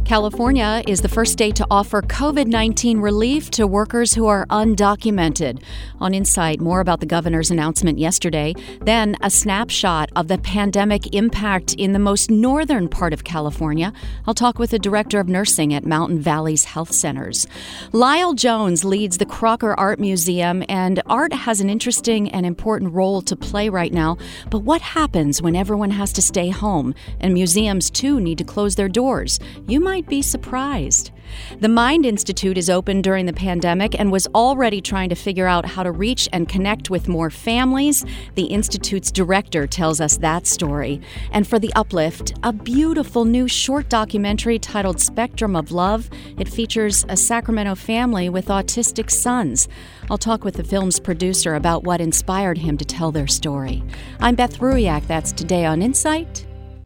California is the first state to offer COVID-19 relief to workers who are undocumented. On Insight, more about the governor's announcement yesterday, then a snapshot of the pandemic impact in the most northern part of California. I'll talk with the director of nursing at Mountain Valley's Health Centers. Lyle Jones leads the Crocker Art Museum, and art has an interesting and important role to play right now. But what happens when everyone has to stay home and museums, too, need to close their doors? You might be surprised. The Mind Institute is open during the pandemic and was already trying to figure out how to reach and connect with more families. The Institute's director tells us that story. And for The Uplift, a beautiful new short documentary titled Spectrum of Love. It features a Sacramento family with autistic sons. I'll talk with the film's producer about what inspired him to tell their story. I'm Beth Ruiak. That's Today on Insight.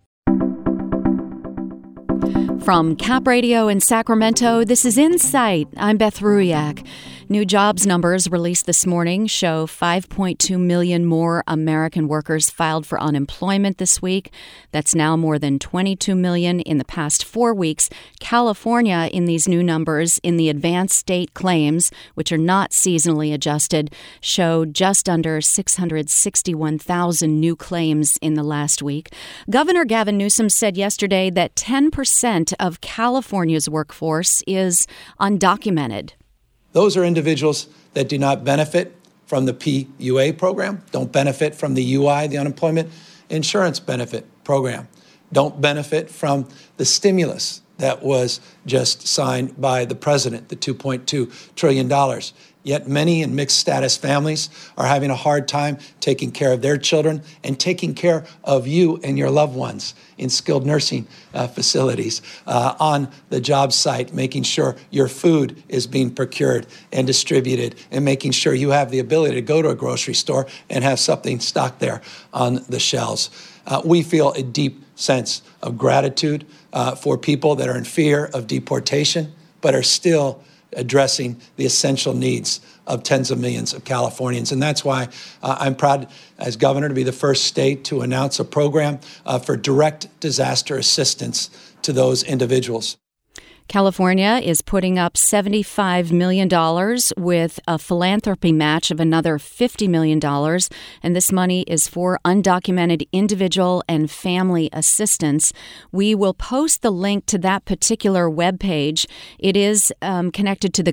From Cap Radio in Sacramento, this is Insight. I'm Beth Ruiak. New jobs numbers released this morning show 5.2 million more American workers filed for unemployment this week. That's now more than 22 million in the past 4 weeks. California, in these new numbers, in the advanced state claims, which are not seasonally adjusted, showed just under 661,000 new claims in the last week. Governor Gavin Newsom said yesterday that 10% of California's workforce is undocumented. Those are individuals that do not benefit from the PUA program, don't benefit from the UI, the Unemployment Insurance Benefit Program, don't benefit from the stimulus that was just signed by the president, the $2.2 trillion. Yet many in mixed status families are having a hard time taking care of their children and taking care of you and your loved ones in skilled nursing facilities, on the job site, making sure your food is being procured and distributed, and making sure you have the ability to go to a grocery store and have something stocked there on the shelves. We feel a deep sense of gratitude for people that are in fear of deportation, but are still addressing the essential needs of tens of millions of Californians. And that's why I'm proud as governor to be the first state to announce a program for direct disaster assistance to those individuals. California is putting up $75 million with a philanthropy match of another $50 million, and this money is for undocumented individual and family assistance. We will post the link to that particular webpage. It is connected to the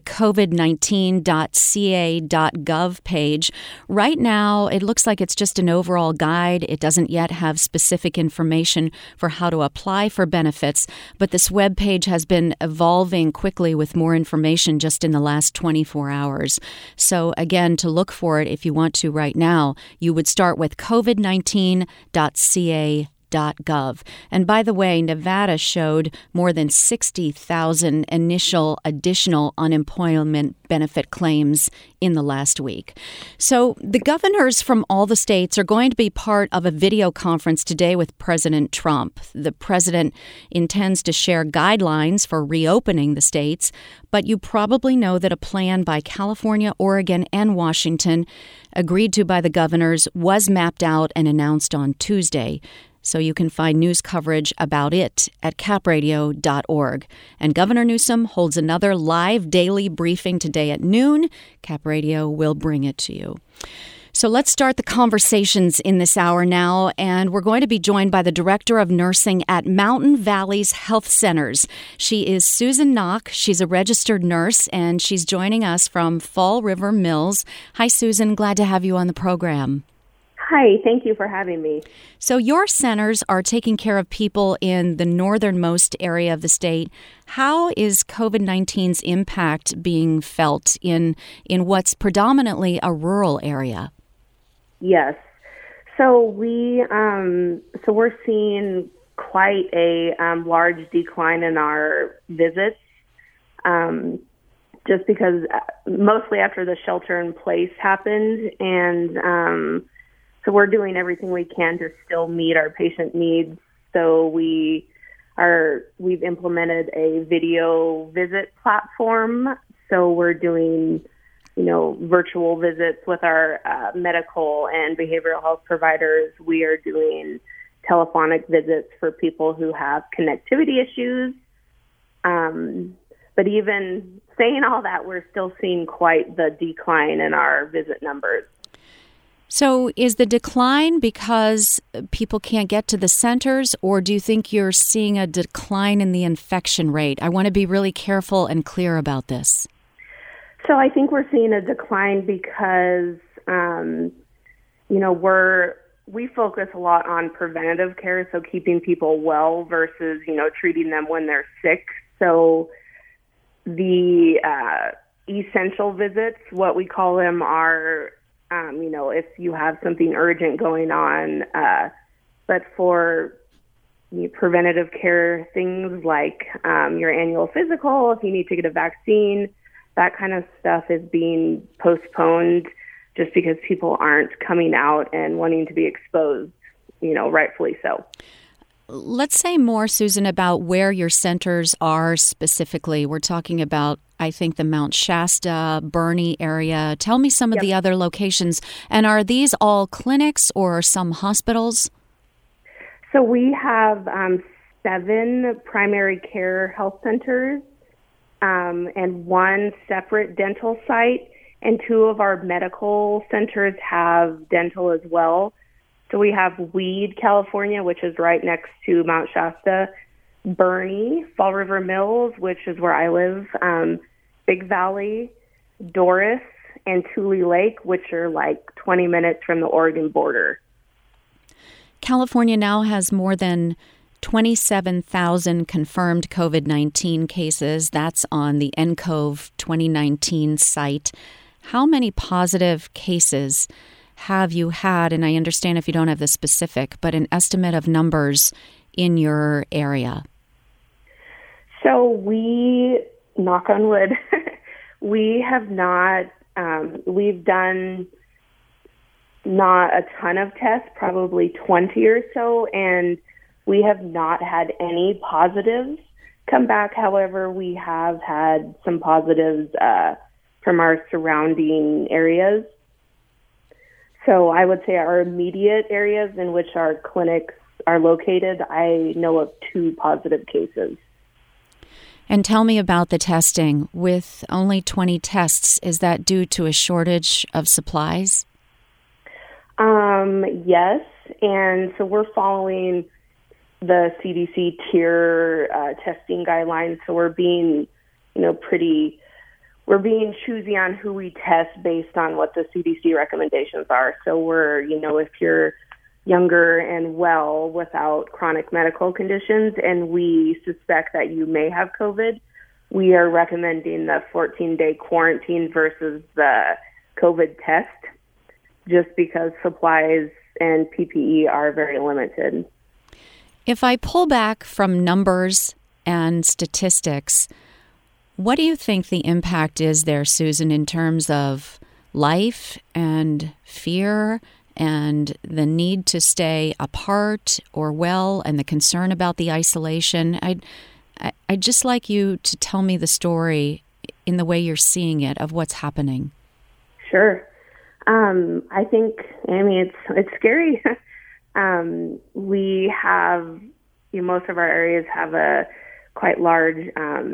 covid19.ca.gov page. Right now, it looks like it's just an overall guide. It doesn't yet have specific information for how to apply for benefits, but this webpage has been evolving quickly with more information just in the last 24 hours. So again, to look for it if you want to right now, you would start with covid19.ca.gov. And by the way, Nevada showed more than 60,000 initial additional unemployment benefit claims in the last week. So the governors from all the states are going to be part of a video conference today with President Trump. The president intends to share guidelines for reopening the states, but you probably know that a plan by California, Oregon, and Washington, agreed to by the governors, was mapped out and announced on Tuesday. So you can find news coverage about it at capradio.org. And Governor Newsom holds another live daily briefing today at noon. Cap Radio will bring it to you. So let's start the conversations in this hour now, and we're going to be joined by the Director of Nursing at Mountain Valley's Health Centers. She is Susan Knock. She's a registered nurse, and she's joining us from Fall River Mills. Hi, Susan. Glad to have you on the program. Hi, thank you for having me. So your centers are taking care of people in the northernmost area of the state. How is COVID-19's impact being felt in what's predominantly a rural area? Yes. So we're seeing quite a large decline in our visits, just because mostly after the shelter in place happened, and so we're doing everything we can to still meet our patient needs. So we've implemented a video visit platform. So we're doing, virtual visits with our medical and behavioral health providers. We are doing telephonic visits for people who have connectivity issues. But even saying all that, we're still seeing quite the decline in our visit numbers. So is the decline because people can't get to the centers, or do you think you're seeing a decline in the infection rate? I want to be really careful and clear about this. So I think we're seeing a decline because, we focus a lot on preventative care, so keeping people well versus, treating them when they're sick. So the essential visits, what we call them, are if you have something urgent going on, but for preventative care things like your annual physical, if you need to get a vaccine, that kind of stuff is being postponed just because people aren't coming out and wanting to be exposed, rightfully so. Let's say more, Susan, about where your centers are specifically. We're talking about, I think, the Mount Shasta, Boerne area. Tell me some of the other locations. And are these all clinics or some hospitals? So we have 7 primary care health centers and 1 separate dental site. And 2 of our medical centers have dental as well. So we have Weed, California, which is right next to Mount Shasta, Boerne, Fall River Mills, which is where I live, Big Valley, Doris, and Tule Lake, which are like 20 minutes from the Oregon border. California now has more than 27,000 confirmed COVID-19 cases. That's on the NCOV 2019 site. How many positive cases have you had? And I understand if you don't have the specific, but an estimate of numbers in your area. So we, knock on wood, we have not, we've done not a ton of tests, probably 20 or so, and we have not had any positives come back. However, we have had some positives from our surrounding areas. So I would say our immediate areas in which our clinics are located, I know of 2 positive cases. And tell me about the testing. With only 20 tests, is that due to a shortage of supplies? Yes. And so we're following the CDC tier testing guidelines. So we're being, we're being choosy on who we test based on what the CDC recommendations are. So we're, if you're younger and well without chronic medical conditions and we suspect that you may have COVID, we are recommending the 14-day quarantine versus the COVID test just because supplies and PPE are very limited. If I pull back from numbers and statistics, what do you think the impact is there, Susan, in terms of life and fear and the need to stay apart or well and the concern about the isolation? I'd just like you to tell me the story in the way you're seeing it of what's happening. Sure. I think, it's scary. We have, most of our areas have a quite large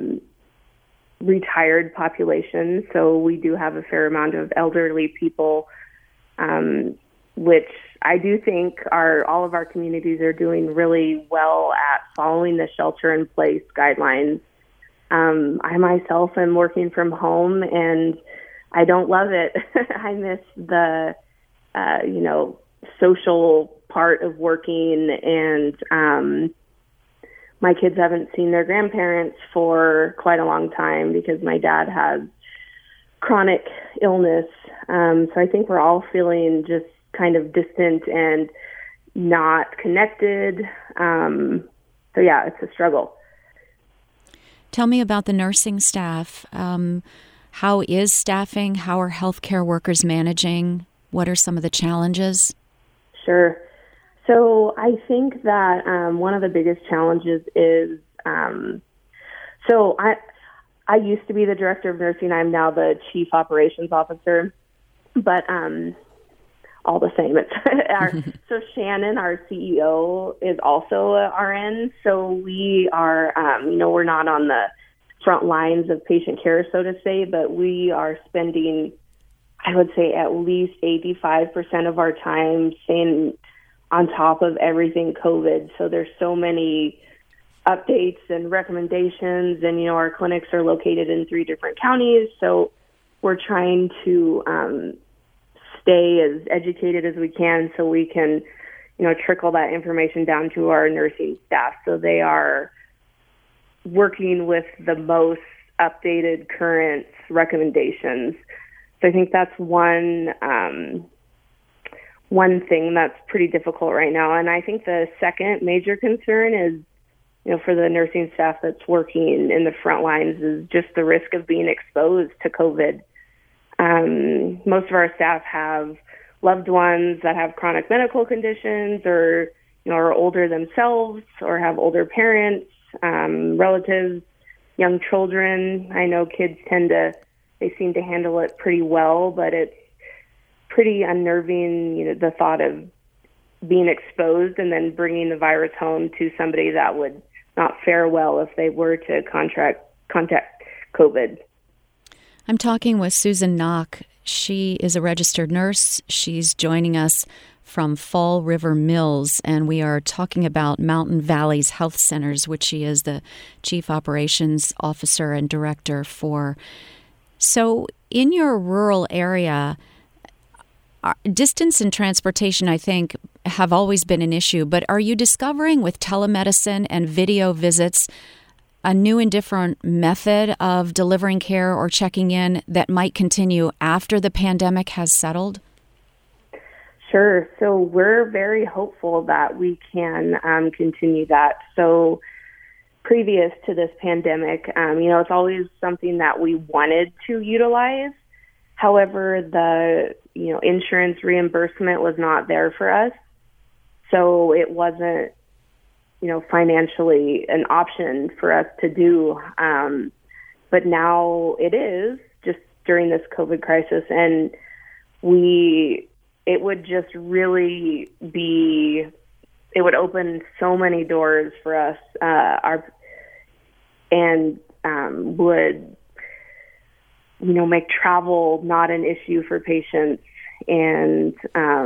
retired population, so we do have a fair amount of elderly people, which I do think all of our communities are doing really well at following the shelter-in-place guidelines. I myself am working from home, and I don't love it. I miss the, social part of working, and my kids haven't seen their grandparents for quite a long time because my dad has chronic illness. So I think we're all feeling just kind of distant and not connected. So yeah, it's a struggle. Tell me about the nursing staff. How is staffing? How are healthcare workers managing? What are some of the challenges? Sure. So I think that one of the biggest challenges is, so I used to be the director of nursing. I'm now the chief operations officer. But all the same. So Shannon, our CEO, is also a RN. So we are, we're not on the front lines of patient care, so to say, but we are spending, I would say, at least 85% of our time staying on top of everything COVID. So there's so many updates and recommendations, and, our clinics are located in 3 different counties. So we're trying to stay as educated as we can so we can, trickle that information down to our nursing staff. So they are working with the most updated current recommendations. So I think that's one thing that's pretty difficult right now. And I think the second major concern is, for the nursing staff that's working in the front lines, is just the risk of being exposed to COVID. Most of our staff have loved ones that have chronic medical conditions, or, are older themselves, or have older parents, relatives, young children. I know kids they seem to handle it pretty well, but it's pretty unnerving, the thought of being exposed and then bringing the virus home to somebody that would not fare well if they were to contact COVID. I'm talking with Susan Knock. She is a registered nurse. She's joining us from Fall River Mills, and we are talking about Mountain Valley's Health Centers, which she is the Chief Operations Officer and Director for. So in your rural area, distance and transportation, I think, have always been an issue, but are you discovering with telemedicine and video visits a new and different method of delivering care or checking in that might continue after the pandemic has settled? Sure. So we're very hopeful that we can continue that. So previous to this pandemic, it's always something that we wanted to utilize. However, the insurance reimbursement was not there for us. So it wasn't, financially an option for us to do. But now it is, just during this COVID crisis. And it would just really it would open so many doors for us, would, make travel not an issue for patients. And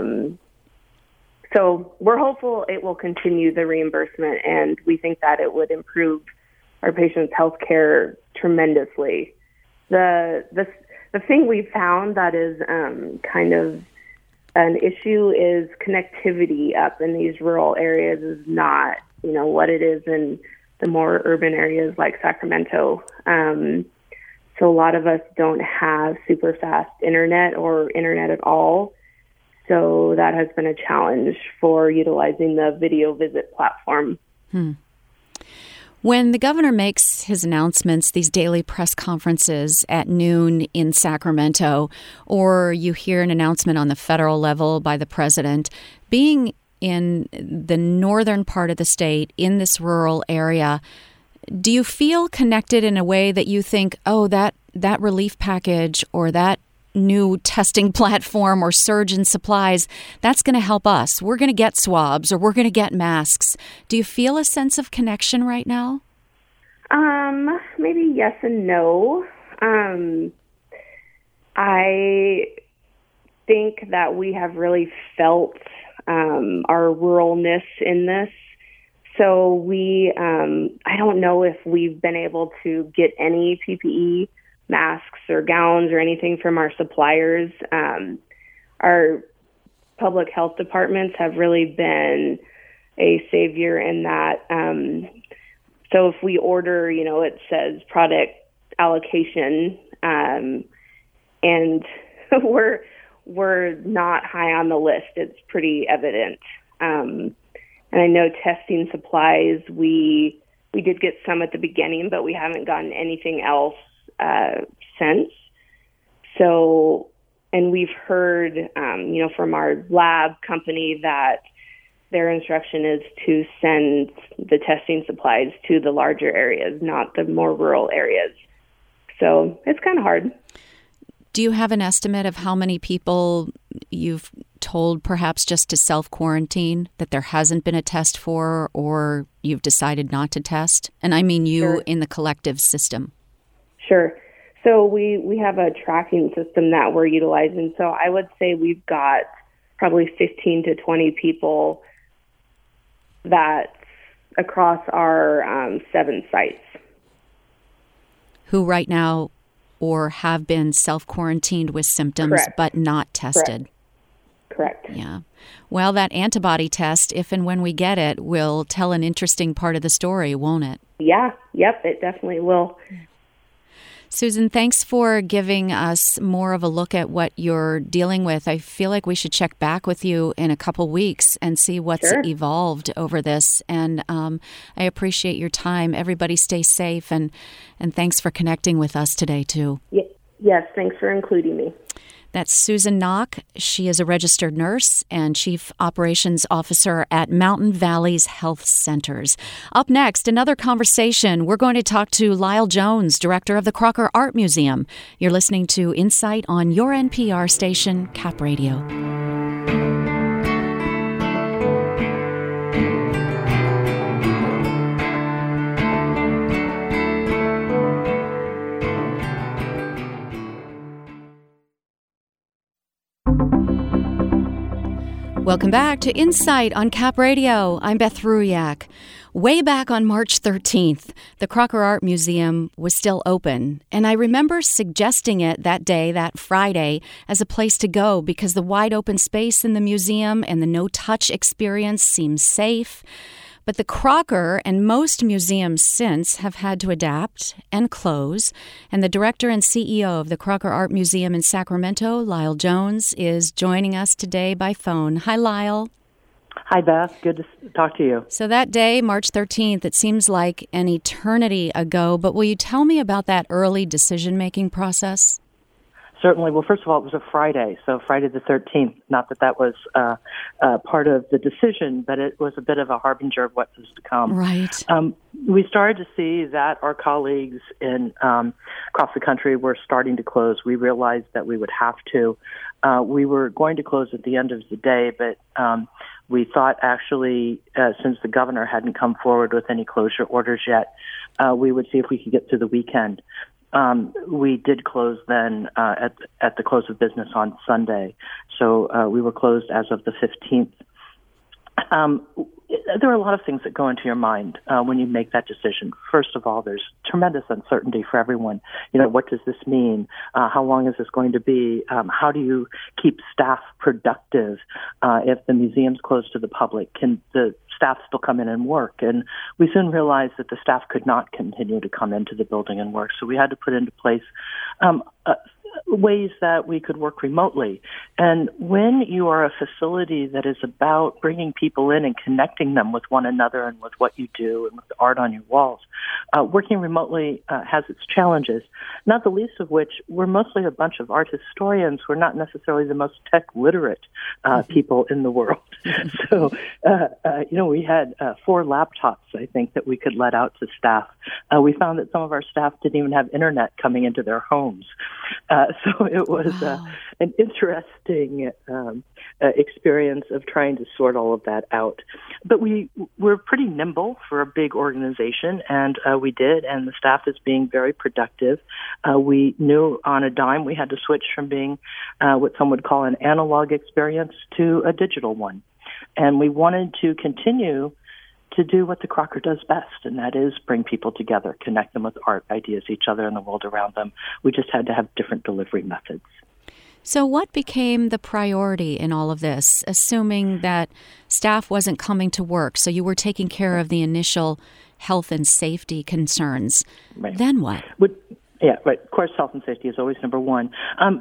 so we're hopeful it will continue the reimbursement, and we think that it would improve our patients' health care tremendously. The thing we found that is kind of an issue is connectivity up in these rural areas is not, what it is in the more urban areas like Sacramento. So a lot of us don't have super fast internet or internet at all. So that has been a challenge for utilizing the video visit platform. When the governor makes his announcements, these daily press conferences at noon in Sacramento, or you hear an announcement on the federal level by the president, being in the northern part of the state, in this rural area, do you feel connected in a way that you think, oh, that relief package or that new testing platform or surge in supplies, that's going to help us. We're going to get swabs or we're going to get masks. Do you feel a sense of connection right now? Maybe yes and no. I think that we have really felt our ruralness in this. So I don't know if we've been able to get any PPE, masks or gowns or anything from our suppliers. Our public health departments have really been a savior in that. So if we order, it says product allocation, and we're not high on the list. It's pretty evident. And I know testing supplies, we did get some at the beginning, but we haven't gotten anything else since. So, and we've heard, from our lab company that their instruction is to send the testing supplies to the larger areas, not the more rural areas. So it's kind of hard. Do you have an estimate of how many people you've told perhaps just to self-quarantine, that there hasn't been a test for, or you've decided not to test? And I mean you Sure. in the collective system. Sure. So we have a tracking system that we're utilizing. So I would say we've got probably 15 to 20 people that's across our 7 sites. Who right now or have been self-quarantined with symptoms Correct. but not tested. Correct. Yeah. Well, that antibody test, if and when we get it, will tell an interesting part of the story, won't it? Yeah. Yep, it definitely will. Susan, thanks for giving us more of a look at what you're dealing with. I feel like we should check back with you in a couple weeks and see what's Sure. evolved over this. And I appreciate your time. Everybody stay safe, and thanks for connecting with us today, too. Yes, thanks for including me. That's Susan Knock. She is a registered nurse and Chief Operations Officer at Mountain Valleys Health Centers. Up next, another conversation. We're going to talk to Lyle Jones, Director of the Crocker Art Museum. You're listening to Insight on your NPR station, Cap Radio. Welcome back to Insight on Cap Radio. I'm Beth Ruyak. Way back on March 13th, the Crocker Art Museum was still open, and I remember suggesting it that day, that Friday, as a place to go because the wide open space in the museum and the no-touch experience seems safe. But the Crocker and most museums since have had to adapt and close. And the director and CEO of the Crocker Art Museum in Sacramento, Lyle Jones, is joining us today by phone. Hi, Lyle. Hi, Beth. Good to talk to you. So that day, March 13th, it seems like an eternity ago, but will you tell me about that early decision-making process? Certainly. Well, first of all, it was a Friday, so Friday the 13th. Not that was part of the decision, but it was a bit of a harbinger of what was to come. Right. We started to see that our colleagues across the country were starting to close. We realized that we would have to. We were going to close at the end of the day, but we thought actually, since the governor hadn't come forward with any closure orders yet, we would see if we could get through the weekend. We did close then at the close of business on Sunday, so we were closed as of the 15th. There are a lot of things that go into your mind when you make that decision. First of all, there's tremendous uncertainty for everyone. You know, what does this mean? How long is this going to be? How do you keep staff productive if the museum's closed to the public? Can the staff still come in and work? And we soon realized that the staff could not continue to come into the building and work, so we had to put into place ways that we could work remotely. And when you are a facility that is about bringing people in and connecting them with one another and with what you do and with the art on your walls, working remotely has its challenges, not the least of which we're mostly a bunch of art historians. We're not necessarily the most tech literate people in the world. So, we had 4 laptops, I think, that we could let out to staff. We found that some of our staff didn't even have internet coming into their homes. So it was an interesting experience of trying to sort all of that out. But we were pretty nimble for a big organization, and we did, and the staff is being very productive. We knew on a dime we had to switch from being what some would call an analog experience to a digital one. And we wanted to continue to do what the Crocker does best, and that is bring people together, connect them with art, ideas, each other, and the world around them. We just had to have different delivery methods. So what became the priority in all of this, assuming that staff wasn't coming to work, so you were taking care of the initial health and safety concerns? Right. Then what? Yeah, right. Of course, health and safety is always number one.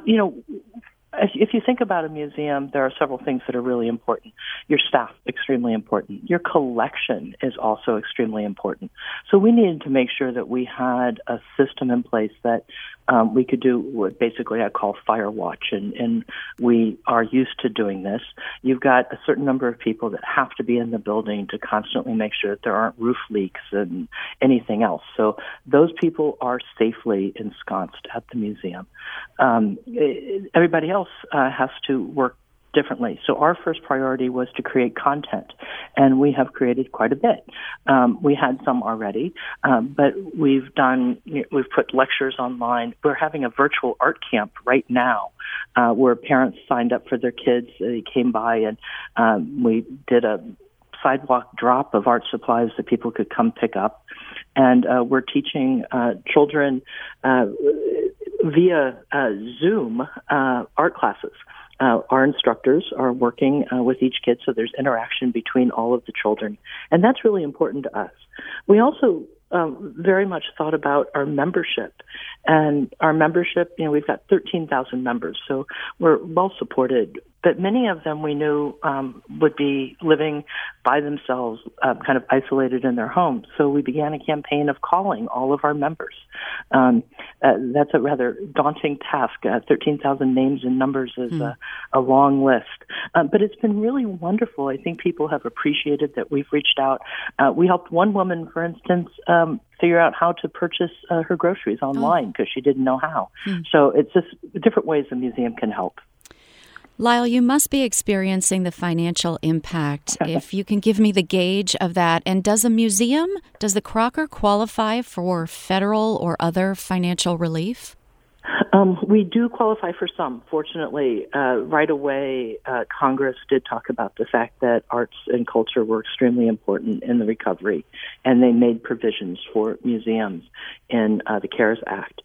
If you think about a museum, there are several things that are really important. Your staff, extremely important. Your collection is also extremely important. So we needed to make sure that we had a system in place that we could do what basically I call fire watch, and we are used to doing this. You've got a certain number of people that have to be in the building to constantly make sure that there aren't roof leaks and anything else. So those people are safely ensconced at the museum. Everybody else has to work differently. So our first priority was to create content, and we have created quite a bit. We had some already, but we've put lectures online. We're having a virtual art camp right now where parents signed up for their kids. They came by, and we did a sidewalk drop of art supplies that people could come pick up. And we're teaching children via Zoom art classes. Our instructors are working with each kid, so there's interaction between all of the children. And that's really important to us. We also very much thought about our membership. And our membership, we've got 13,000 members, so we're well supported. But many of them we knew would be living by themselves, kind of isolated in their homes. So we began a campaign of calling all of our members. That's a rather daunting task. 13,000 names and numbers is a long list. But it's been really wonderful. I think people have appreciated that we've reached out. We helped one woman, for instance, figure out how to purchase her groceries online because she didn't know how. So it's just different ways the museum can help. Lyle, you must be experiencing the financial impact. If you can give me the gauge of that. And does the Crocker qualify for federal or other financial relief? We do qualify for some. Fortunately, right away, Congress did talk about the fact that arts and culture were extremely important in the recovery, and they made provisions for museums in the CARES Act.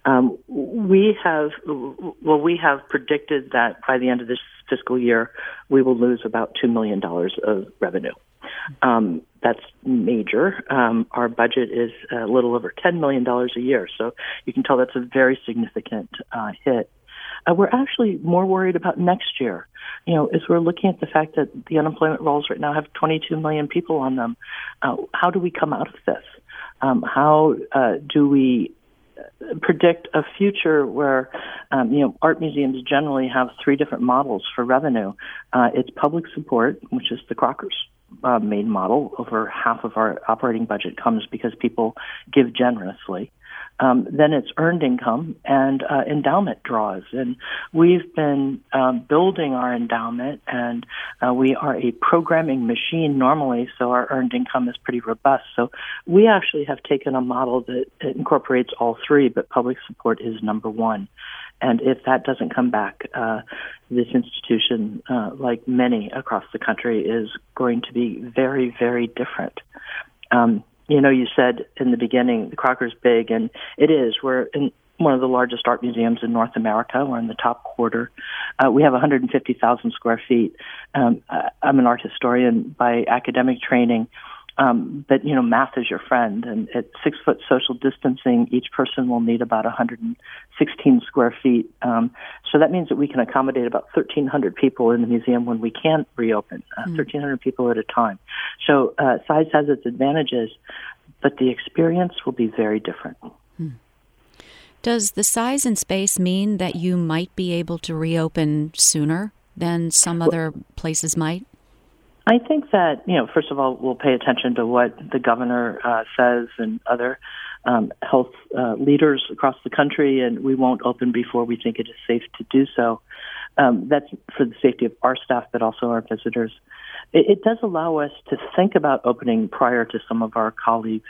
We have predicted that by the end of this fiscal year, we will lose about $2 million of revenue. That's major. Our budget is a little over $10 million a year, so you can tell that's a very significant hit. We're actually more worried about next year. As we're looking at the fact that the unemployment rolls right now have 22 million people on them, how do we come out of this? How do we predict a future where, art museums generally have three different models for revenue? It's public support, which is the Crocker's main model. Over half of our operating budget comes because people give generously. Then it's earned income and endowment draws. And we've been building our endowment, and we are a programming machine normally, so our earned income is pretty robust. So we actually have taken a model that incorporates all three, but public support is number one. And if that doesn't come back, this institution, like many across the country, is going to be very, very different. You said in the beginning, the Crocker's big, and it is. We're in one of the largest art museums in North America. We're in the top quarter. We have 150,000 square feet. I'm an art historian by academic training. But math is your friend, and at 6 foot social distancing, each person will need about 116 square feet. So that means that we can accommodate about 1,300 people in the museum when we can reopen, 1,300 people at a time. So size has its advantages, but the experience will be very different. Does the size and space mean that you might be able to reopen sooner than some other places might? I think that, first of all, we'll pay attention to what the governor says and other health leaders across the country, and we won't open before we think it is safe to do so. That's for the safety of our staff, but also our visitors. It does allow us to think about opening prior to some of our colleagues,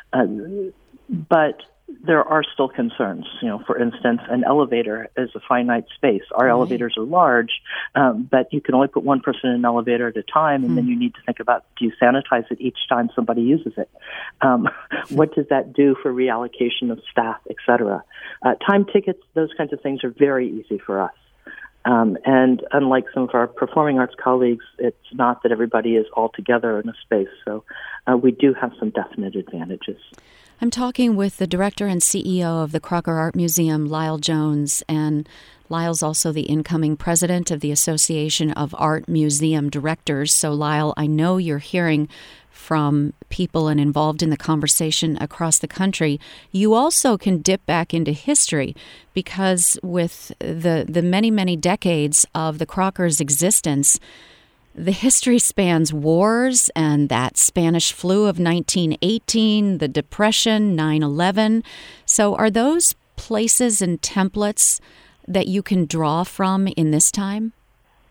but there are still concerns. For instance, an elevator is a finite space. Our elevators are large, but you can only put one person in an elevator at a time, and then you need to think about, do you sanitize it each time somebody uses it? What does that do for reallocation of staff, et cetera? Time tickets, those kinds of things are very easy for us. And unlike some of our performing arts colleagues, it's not that everybody is all together in a space. So we do have some definite advantages. I'm talking with the director and CEO of the Crocker Art Museum, Lyle Jones, and Lyle's also the incoming president of the Association of Art Museum Directors. So, Lyle, I know you're hearing from people and involved in the conversation across the country. You also can dip back into history because with the many, many decades of the Crocker's existence, the history spans wars and that Spanish flu of 1918, the Depression, 9/11. So are those places and templates that you can draw from in this time?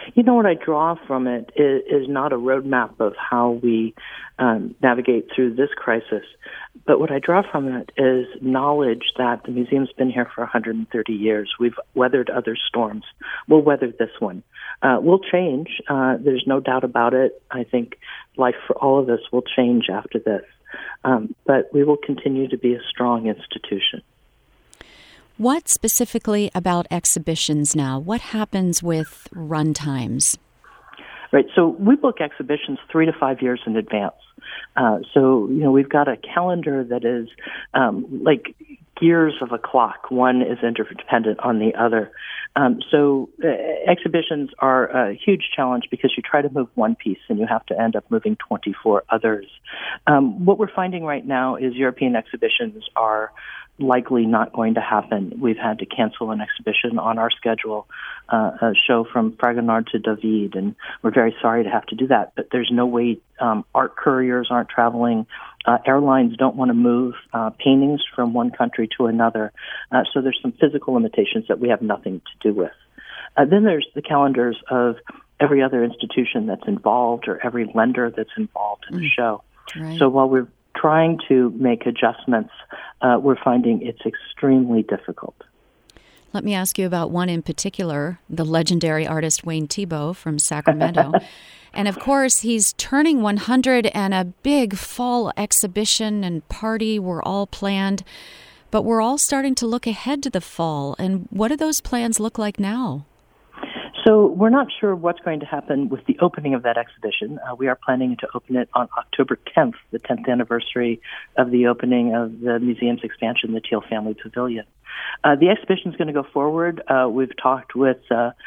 What I draw from it is not a roadmap of how we navigate through this crisis, but what I draw from it is knowledge that the museum's been here for 130 years. We've weathered other storms. We'll weather this one. We'll change. There's no doubt about it. I think life for all of us will change after this, but we will continue to be a strong institution. What specifically about exhibitions now? What happens with run times? Right, so we book exhibitions 3 to 5 years in advance. We've got a calendar that is like gears of a clock. One is interdependent on the other. Exhibitions are a huge challenge because you try to move one piece and you have to end up moving 24 others. What we're finding right now is European exhibitions are likely not going to happen. We've had to cancel an exhibition on our schedule, a show from Fragonard to David, and we're very sorry to have to do that, but there's no way. Art couriers aren't traveling. Airlines don't want to move paintings from one country to another. So there's some physical limitations that we have nothing to do with. Then there's the calendars of every other institution that's involved or every lender that's involved in the show. Right. So while we're trying to make adjustments, we're finding it's extremely difficult. Let me ask you about one in particular, the legendary artist Wayne Thiebaud from Sacramento. And of course, he's turning 100 and a big fall exhibition and party were all planned. But we're all starting to look ahead to the fall. And what do those plans look like now? So we're not sure what's going to happen with the opening of that exhibition. We are planning to open it on October 10th, the 10th anniversary of the opening of the museum's expansion, the Teal Family Pavilion. The exhibition is going to go forward. We've talked with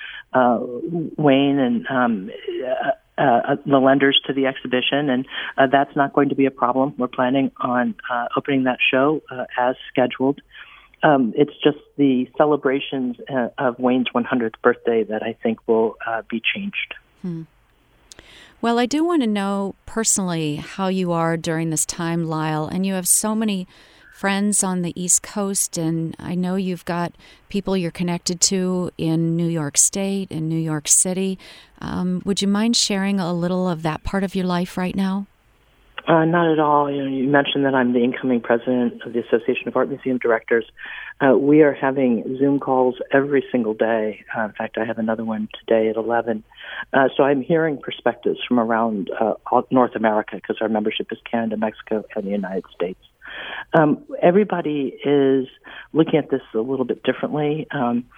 Wayne and the lenders to the exhibition, and that's not going to be a problem. We're planning on opening that show as scheduled. It's just the celebrations of Wayne's 100th birthday that I think will be changed. Well, I do want to know personally how you are during this time, Lyle, and you have so many friends on the East Coast, and I know you've got people you're connected to in New York State and New York City. Would you mind sharing a little of that part of your life right now? Not at all. You mentioned that I'm the incoming president of the Association of Art Museum Directors. We are having Zoom calls every single day. In fact, I have another one today at 11. So I'm hearing perspectives from around North America because our membership is Canada, Mexico, and the United States. Everybody is looking at this a little bit differently.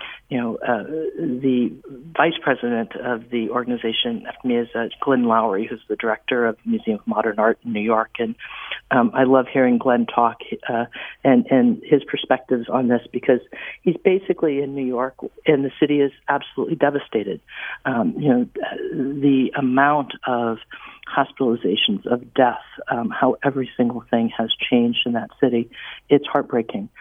The vice president of the organization after me is Glenn Lowry, who's the director of the Museum of Modern Art in New York. And I love hearing Glenn talk and his perspectives on this because he's basically in New York and the city is absolutely devastated. The amount of hospitalizations, of death, how every single thing has changed in that city. It's heartbreaking.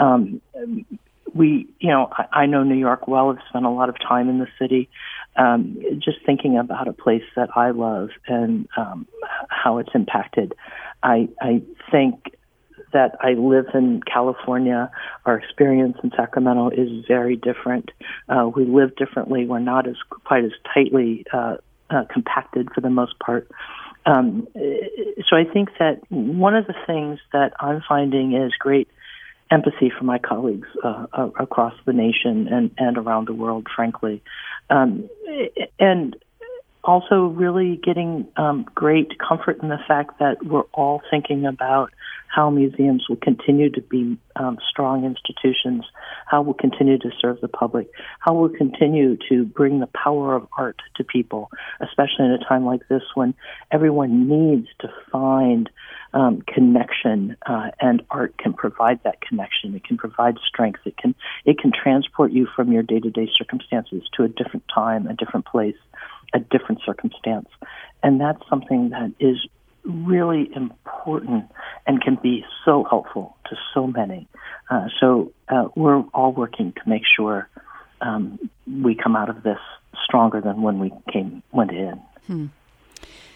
I know New York well. I've spent a lot of time in the city. Just thinking about a place that I love and how it's impacted. I think that I live in California. Our experience in Sacramento is very different. We live differently. We're not quite as tightly compacted for the most part. So I think that one of the things that I'm finding is great empathy from my colleagues across the nation and around the world, frankly. And also really getting great comfort in the fact that we're all thinking about how museums will continue to be strong institutions, how we'll continue to serve the public, how we'll continue to bring the power of art to people, especially in a time like this when everyone needs to find connection, and art can provide that connection. It can provide strength. It can transport you from your day-to-day circumstances to a different time, a different place, a different circumstance. And that's something that is really important and can be so helpful to so many. So we're all working to make sure we come out of this stronger than when we went in.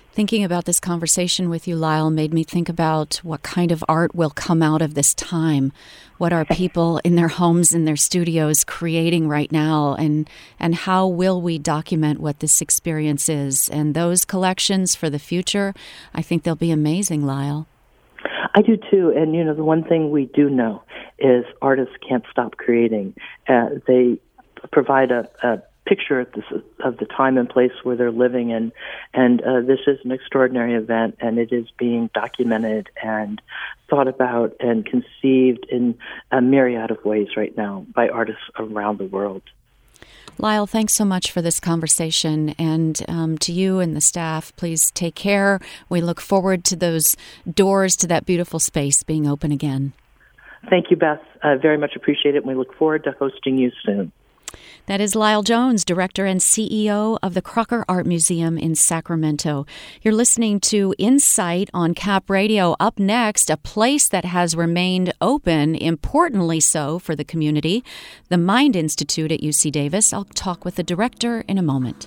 Thinking about this conversation with you, Lyle, made me think about what kind of art will come out of this time. What are people in their homes, in their studios creating right now, and how will we document what this experience is? And those collections for the future, I think they'll be amazing, Lyle. I do too, and the one thing we do know is artists can't stop creating. They provide a picture of the time and place where they're living in, and this is an extraordinary event, and it is being documented and thought about and conceived in a myriad of ways right now by artists around the world. Lyle, thanks so much for this conversation, and to you and the staff, please take care. We look forward to those doors to that beautiful space being open again. Thank you, Beth. I very much appreciate it, and we look forward to hosting you soon. That is Lyle Jones, Director and CEO of the Crocker Art Museum in Sacramento. You're listening to Insight on Cap Radio. Up next, a place that has remained open, importantly so for the community, the Mind Institute at UC Davis. I'll talk with the director in a moment.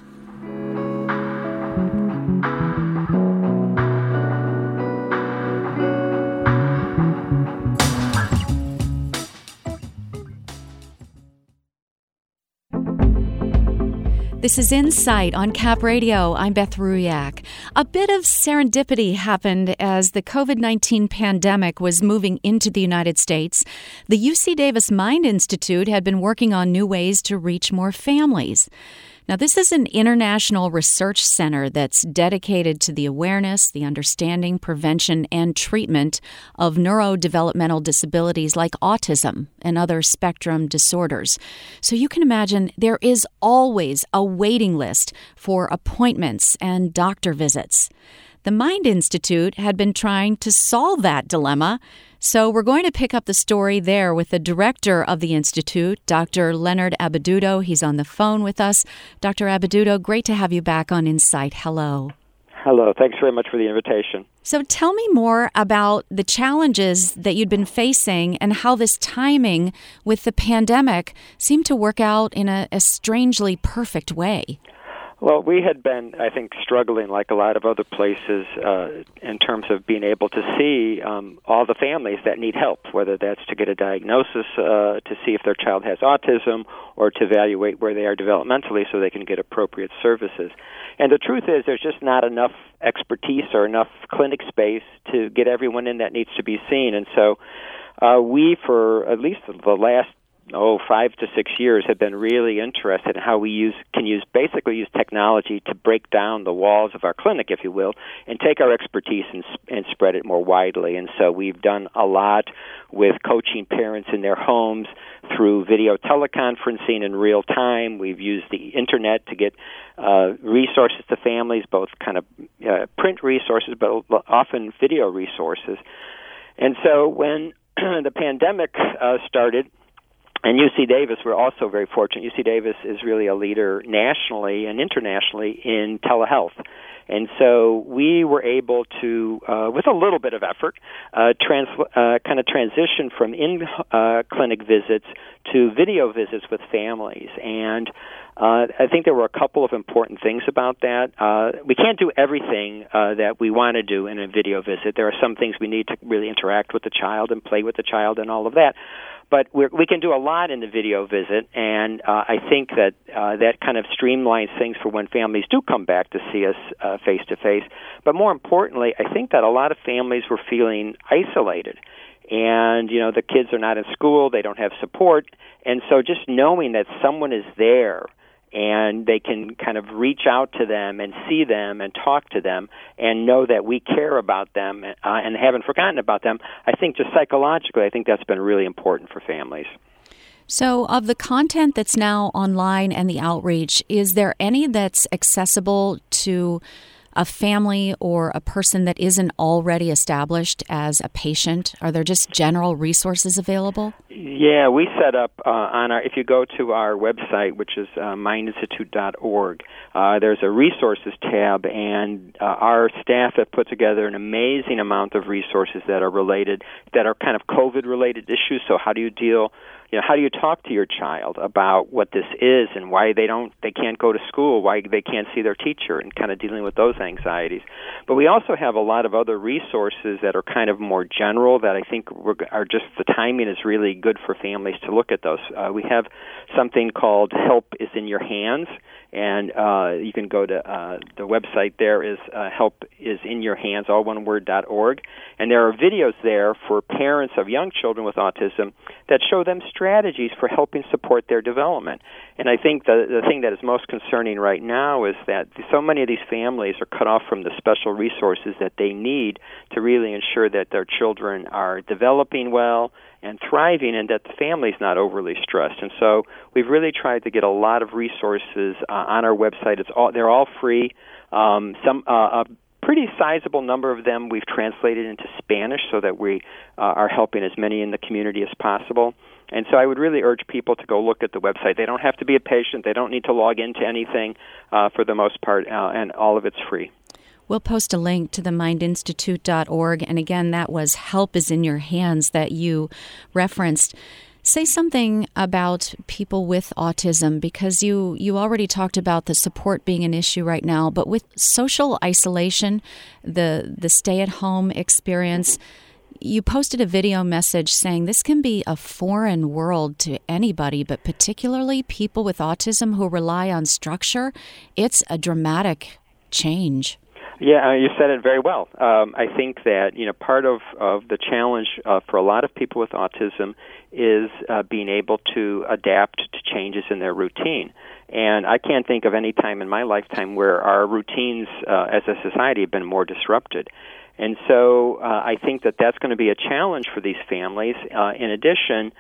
This is Insight on Cap Radio. I'm Beth Ruyak. A bit of serendipity happened as the COVID-19 pandemic was moving into the United States. The UC Davis Mind Institute had been working on new ways to reach more families. Now, this is an international research center that's dedicated to the awareness, the understanding, prevention, and treatment of neurodevelopmental disabilities like autism and other spectrum disorders. So you can imagine there is always a waiting list for appointments and doctor visits. The Mind Institute had been trying to solve that dilemma. So we're going to pick up the story there with the director of the Institute, Dr. Leonard Abeduto. He's on the phone with us. Dr. Abeduto, great to have you back on Insight. Hello. Hello. Thanks very much for the invitation. So tell me more about the challenges that you'd been facing and how this timing with the pandemic seemed to work out in a strangely perfect way. Well, we had been, I think, struggling like a lot of other places in terms of being able to see all the families that need help, whether that's to get a diagnosis to see if their child has autism or to evaluate where they are developmentally so they can get appropriate services. And the truth is there's just not enough expertise or enough clinic space to get everyone in that needs to be seen. And so we, for at least the last 5 to 6 years, have been really interested in how we can use technology to break down the walls of our clinic, if you will, and take our expertise and spread it more widely. And so we've done a lot with coaching parents in their homes through video teleconferencing in real time. We've used the internet to get resources to families, both kind of print resources, but often video resources. And so when the pandemic started, and UC Davis, we're also very fortunate. UC Davis is really a leader nationally and internationally in telehealth. And so we were able to, with a little bit of effort, kind of transition from in-clinic visits to video visits with families. And I think there were a couple of important things about that. We can't do everything that we want to do in a video visit. There are some things we need to really interact with the child and play with the child and all of that. But we can do a lot in the video visit, and I think that that kind of streamlines things for when families do come back to see us face-to-face. But more importantly, I think that a lot of families were feeling isolated. And, the kids are not in school, they don't have support. And so just knowing that someone is there and they can kind of reach out to them and see them and talk to them and know that we care about them and haven't forgotten about them, I think just psychologically, I think that's been really important for families. So of the content that's now online and the outreach, is there any that's accessible to a family or a person that isn't already established as a patient? Are there just general resources available? Yeah, we set up if you go to our website, which is mindinstitute.org, there's a resources tab, and our staff have put together an amazing amount of resources that are kind of COVID-related issues. So how do you deal how do you talk to your child about what this is and why they can't go to school, why they can't see their teacher, and kind of dealing with those anxieties. But we also have a lot of other resources that are kind of more general that I think are just the timing is really good for families to look at those. We have something called Help is in Your Hands, and you can go to the website there is helpisinyourhands, all one word, .org, and there are videos there for parents of young children with autism that show them strategies for helping support their development. And I think the thing that is most concerning right now is that so many of these families are cut off from the special resources that they need to really ensure that their children are developing well and thriving, and that the family's not overly stressed. And so we've really tried to get a lot of resources on our website. They're all free. A pretty sizable number of them we've translated into Spanish so that we are helping as many in the community as possible. And so I would really urge people to go look at the website. They don't have to be a patient. They don't need to log into anything for the most part, and all of it's free. We'll post a link to the mindinstitute.org. And again, that was Help is in Your Hands that you referenced. Say something about people with autism, because you already talked about the support being an issue right now, but with social isolation, the stay-at-home experience, you posted a video message saying this can be a foreign world to anybody, but particularly people with autism who rely on structure. It's a dramatic change. Yeah, you said it very well. I think that part of the challenge for a lot of people with autism is being able to adapt to changes in their routine. And I can't think of any time in my lifetime where our routines as a society have been more disrupted. And so I think that that's going to be a challenge for these families. In addition,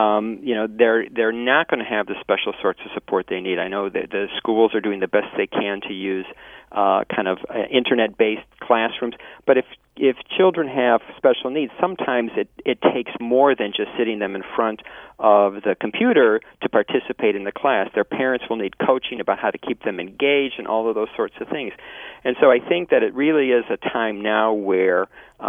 they're not going to have the special sorts of support they need. I know that the schools are doing the best they can to use kind of internet-based classrooms. But if children have special needs, sometimes it takes more than just sitting them in front of the computer to participate in the class. Their parents will need coaching about how to keep them engaged and all of those sorts of things. And so I think that it really is a time now where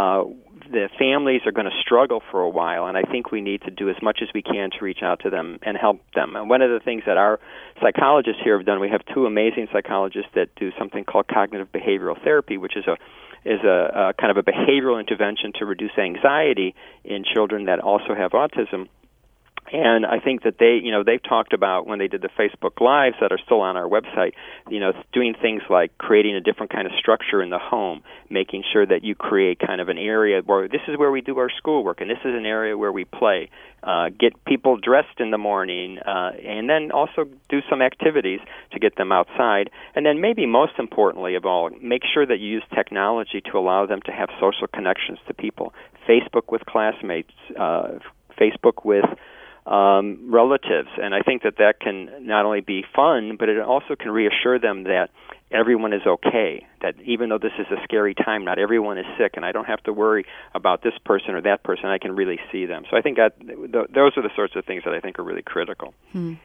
the families are going to struggle for a while, and I think we need to do as much as we can to reach out to them and help them. And one of the things that our psychologists here have done, we have two amazing psychologists that do something called cognitive behavioral therapy, which is a kind of a behavioral intervention to reduce anxiety in children that also have autism. And I think that they've talked about when they did the Facebook Lives that are still on our website, doing things like creating a different kind of structure in the home, making sure that you create kind of an area where this is where we do our schoolwork and this is an area where we play, get people dressed in the morning, and then also do some activities to get them outside. And then maybe most importantly of all, make sure that you use technology to allow them to have social connections to people. Facebook with classmates, Facebook with relatives, and I think that can not only be fun, but it also can reassure them that everyone is okay, that even though this is a scary time, not everyone is sick, and I don't have to worry about this person or that person. I can really see them. So I think that those are the sorts of things that I think are really critical.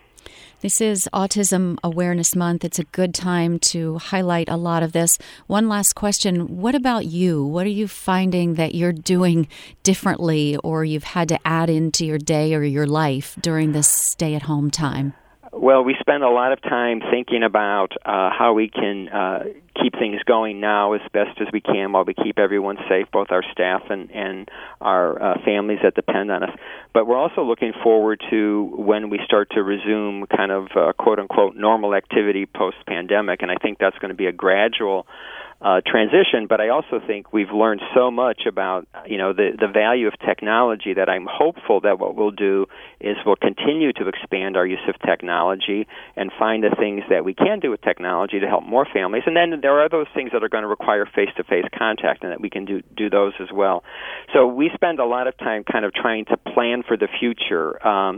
This is Autism Awareness Month. It's a good time to highlight a lot of this. One last question. What about you? What are you finding that you're doing differently or you've had to add into your day or your life during this stay-at-home time? Well, we spend a lot of time thinking about how we can keep things going now as best as we can while we keep everyone safe, both our staff and our families that depend on us. But we're also looking forward to when we start to resume kind of quote-unquote normal activity post-pandemic, and I think that's going to be a gradual transition, but I also think we've learned so much about the value of technology that I'm hopeful that what we'll do is we'll continue to expand our use of technology and find the things that we can do with technology to help more families. And then there are those things that are going to require face-to-face contact and that we can do those as well. So we spend a lot of time kind of trying to plan for the future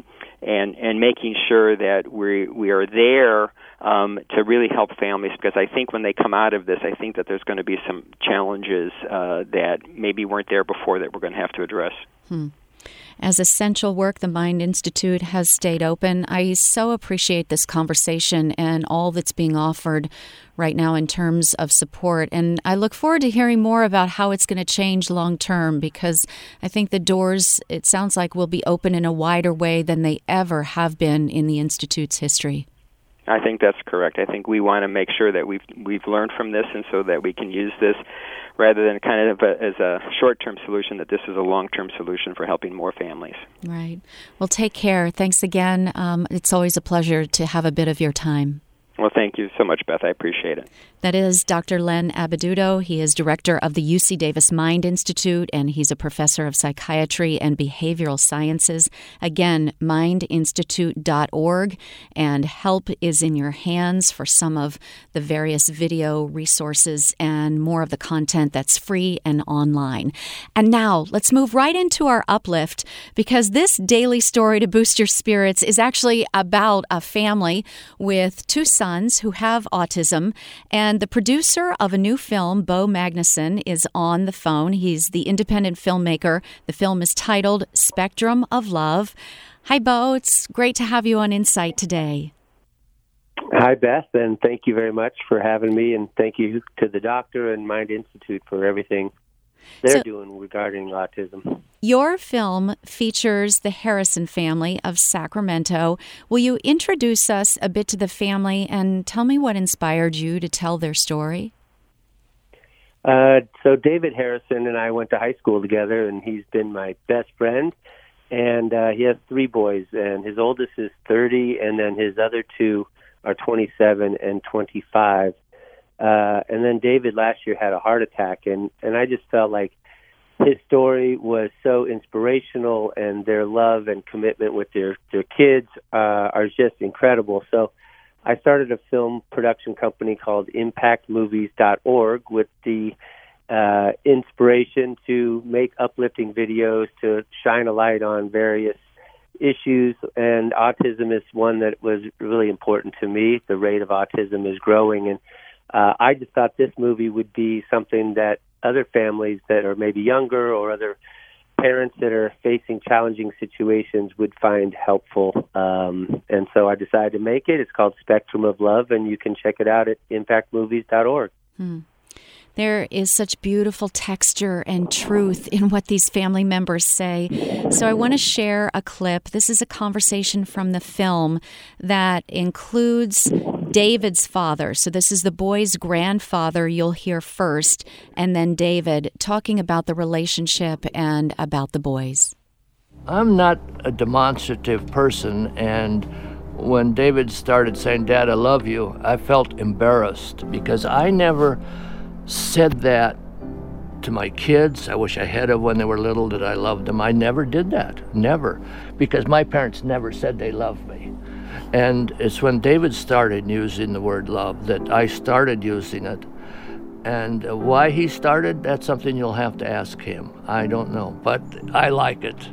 and making sure that we are there to really help families, because I think when they come out of this, I think that there's going to be some challenges that maybe weren't there before that we're going to have to address. As essential work, the Mind Institute has stayed open. I so appreciate this conversation and all that's being offered right now in terms of support. And I look forward to hearing more about how it's going to change long term, because I think the doors, it sounds like, will be open in a wider way than they ever have been in the Institute's history. I think that's correct. I think we want to make sure that we've learned from this, and so that we can use this rather than kind of as a short-term solution, that this is a long-term solution for helping more families. Right. Well, take care. Thanks again. It's always a pleasure to have a bit of your time. Well, thank you so much, Beth. I appreciate it. That is Dr. Len Abaduto. He is director of the UC Davis Mind Institute, and he's a professor of psychiatry and behavioral sciences. Again, mindinstitute.org, and help is in your hands for some of the various video resources and more of the content that's free and online. And now, let's move right into our uplift, because this daily story to boost your spirits is actually about a family with two sons who have autism, and the producer of a new film, Bo Magnuson, is on the phone. He's the independent filmmaker. The film is titled Spectrum of Love. Hi, Bo. It's great to have you on Insight today. Hi, Beth, and thank you very much for having me, and thank you to the doctor and Mind Institute for everything they're doing regarding autism. Your film features the Harrison family of Sacramento. Will you introduce us a bit to the family and tell me what inspired you to tell their story? So David Harrison and I went to high school together, and he's been my best friend. And he has three boys, and his oldest is 30, and then his other two are 27 and 25. And then David last year had a heart attack, and I just felt like his story was so inspirational, and their love and commitment with their kids are just incredible. So I started a film production company called ImpactMovies.org with the inspiration to make uplifting videos to shine a light on various issues, and autism is one that was really important to me. The rate of autism is growing, and I just thought this movie would be something that other families that are maybe younger or other parents that are facing challenging situations would find helpful. And so I decided to make it. It's called Spectrum of Love, and you can check it out at impactmovies.org. There is such beautiful texture and truth in what these family members say. So I want to share a clip. This is a conversation from the film that includes David's father. So this is the boy's grandfather you'll hear first, and then David talking about the relationship and about the boys. I'm not a demonstrative person, and when David started saying, "Dad, I love you," I felt embarrassed because I never said that to my kids. I wish I had of when they were little, that I loved them. I never did that, never, because my parents never said they loved me. And it's when David started using the word love that I started using it. And why he started, that's something you'll have to ask him. I don't know, but I like it.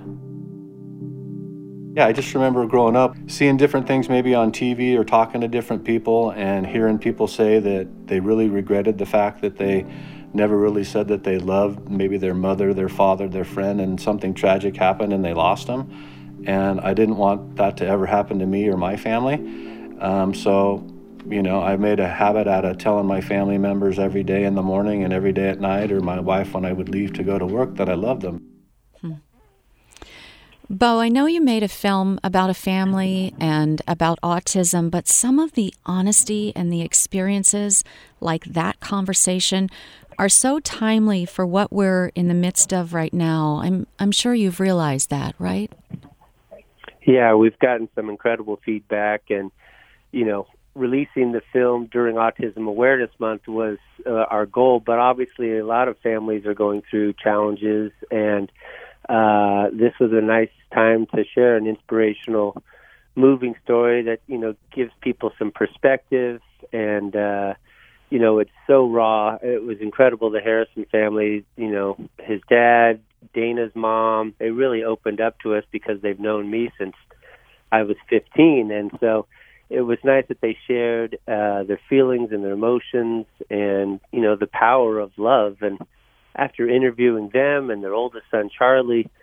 Yeah, I just remember growing up, seeing different things maybe on TV or talking to different people and hearing people say that they really regretted the fact that they never really said that they loved maybe their mother, their father, their friend, and something tragic happened and they lost them. And I didn't want that to ever happen to me or my family. So, I made a habit out of telling my family members every day in the morning and every day at night, or my wife when I would leave to go to work, that I loved them. Bo, I know you made a film about a family and about autism, but some of the honesty and the experiences, like that conversation, are so timely for what we're in the midst of right now. I'm sure you've realized that, right? Yeah, we've gotten some incredible feedback, and, releasing the film during Autism Awareness Month was our goal, but obviously a lot of families are going through challenges, and this was a nice time to share an inspirational, moving story that, gives people some perspective. And, it's so raw. It was incredible. The Harrison family, his dad, Dana's mom, they really opened up to us because they've known me since I was 15. And so it was nice that they shared their feelings and their emotions and, the power of love. And after interviewing them and their oldest son, Charlie,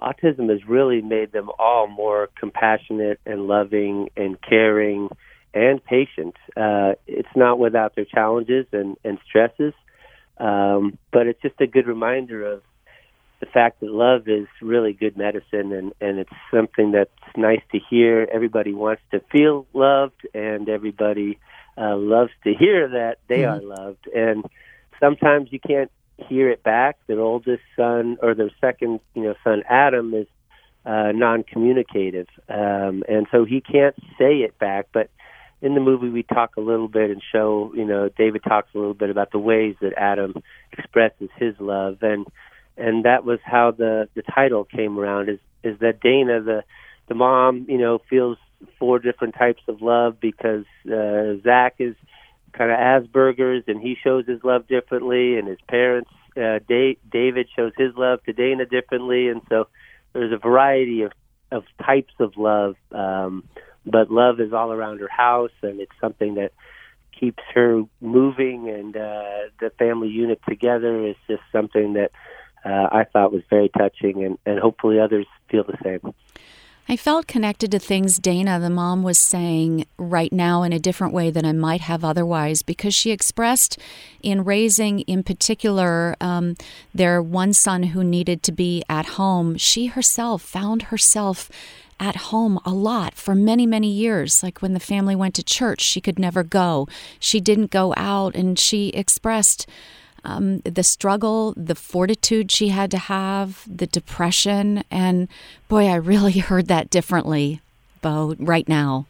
autism has really made them all more compassionate and loving and caring and patient. It's not without their challenges and stresses, but it's just a good reminder of the fact that love is really good medicine, and it's something that's nice to hear. Everybody wants to feel loved, and everybody loves to hear that they are loved. And sometimes you can't hear it back. Their oldest son, or their second, son, Adam, is non-communicative, and so he can't say it back. But in the movie, we talk a little bit and show, David talks a little bit about the ways that Adam expresses his love, and that was how the title came around. Is that Dana, the mom, feels 4 different types of love because Zach is kind of Asperger's, and he shows his love differently, and his parents, David shows his love to Dana differently, and so there's a variety of types of love, but love is all around her house, and it's something that keeps her moving, and the family unit together is just something that I thought was very touching, and hopefully others feel the same. I felt connected to things Dana, the mom, was saying right now in a different way than I might have otherwise, because she expressed in raising, in particular, their one son who needed to be at home. She herself found herself at home a lot for many, many years. Like when the family went to church, she could never go. She didn't go out, and she expressed the struggle, the fortitude she had to have, the depression, and boy, I really heard that differently, Bo, right now.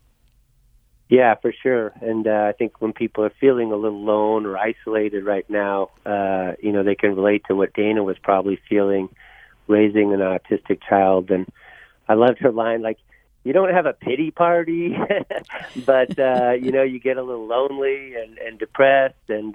Yeah, for sure. And I think when people are feeling a little alone or isolated right now, they can relate to what Dana was probably feeling raising an autistic child. And I loved her line, like, you don't have a pity party, but, you get a little lonely and depressed, and,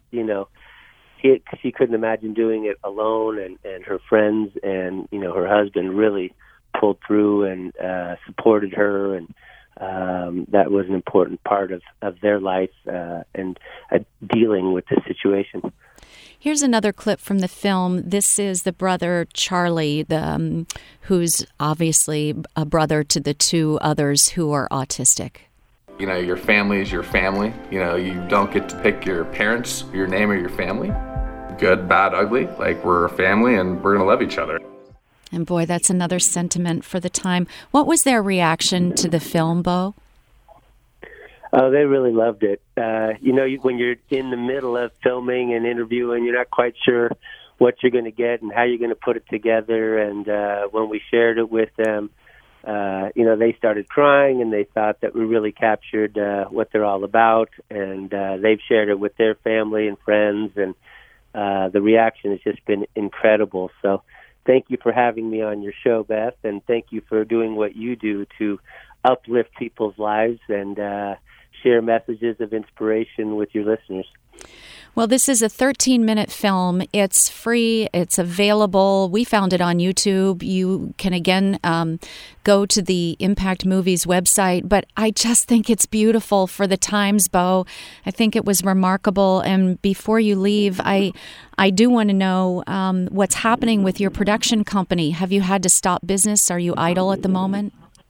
she couldn't imagine doing it alone, and her friends and, her husband really pulled through and supported her, and that was an important part of their life and dealing with the situation. Here's another clip from the film. This is the brother Charlie, who's obviously a brother to the 2 others who are autistic. Your family is your family. You don't get to pick your parents, your name, or your family. Good, bad, ugly. Like, we're a family, and we're going to love each other. And boy, that's another sentiment for the time. What was their reaction to the film, Bo? Oh, they really loved it. When you're in the middle of filming and interviewing, you're not quite sure what you're going to get and how you're going to put it together. And when we shared it with them, they started crying, and they thought that we really captured what they're all about. And they've shared it with their family and friends, and the reaction has just been incredible. So thank you for having me on your show, Beth, and thank you for doing what you do to uplift people's lives and share messages of inspiration with your listeners. Well, this is a 13-minute film. It's free. It's available. We found it on YouTube. You can, again, go to the Impact Movies website. But I just think it's beautiful for the times, Bo. I think it was remarkable. And before you leave, I do want to know what's happening with your production company. Have you had to stop business? Are you idle at the moment?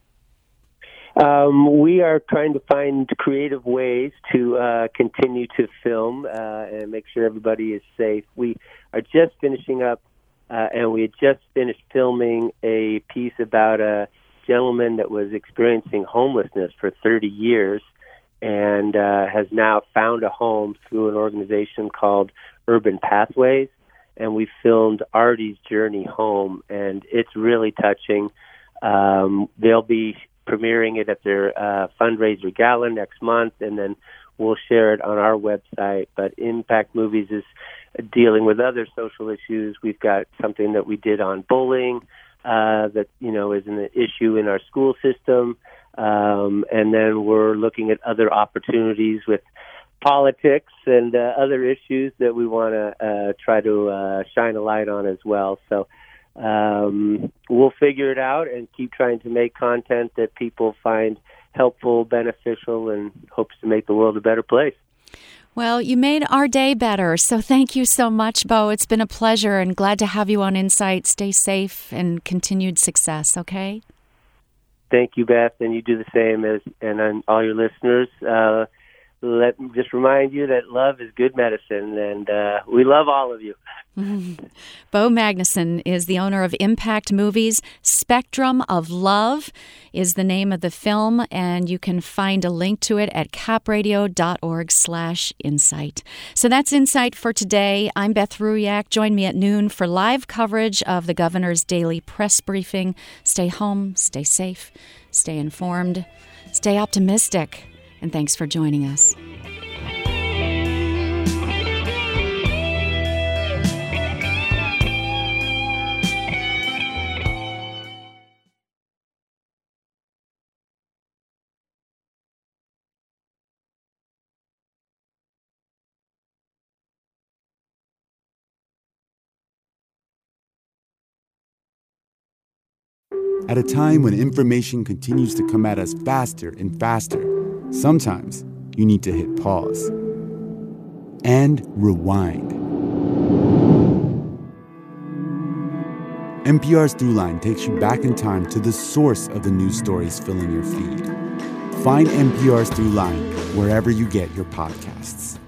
We are trying to find creative ways to continue to film and make sure everybody is safe. We are just finishing up, and we had just finished filming a piece about a gentleman that was experiencing homelessness for 30 years and has now found a home through an organization called Urban Pathways. And we filmed Artie's journey home, and it's really touching. They'll be premiering it at their fundraiser gala next month, and then we'll share it on our website. But Impact Movies is dealing with other social issues. We've got something that we did on bullying that is an issue in our school system, and then we're looking at other opportunities with politics and other issues that we want to try to shine a light on as well. So we'll figure it out and keep trying to make content that people find helpful, beneficial, and hopes to make the world a better place. Well, you made our day better, so thank you so much, Bo. It's been a pleasure and glad to have you on Insight. Stay safe and continued success, okay? Thank you, Beth, and you do the same and all your listeners. Let me just remind you that love is good medicine, and we love all of you. Bo Magnuson is the owner of Impact Movies. Spectrum of Love is the name of the film, and you can find a link to it at capradio.org/insight. So that's Insight for today. I'm Beth Ruyak. Join me at noon for live coverage of the governor's daily press briefing. Stay home, stay safe, stay informed, stay optimistic, and thanks for joining us. At a time when information continues to come at us faster and faster, sometimes you need to hit pause and rewind. NPR's Throughline takes you back in time to the source of the news stories filling your feed. Find NPR's Throughline wherever you get your podcasts.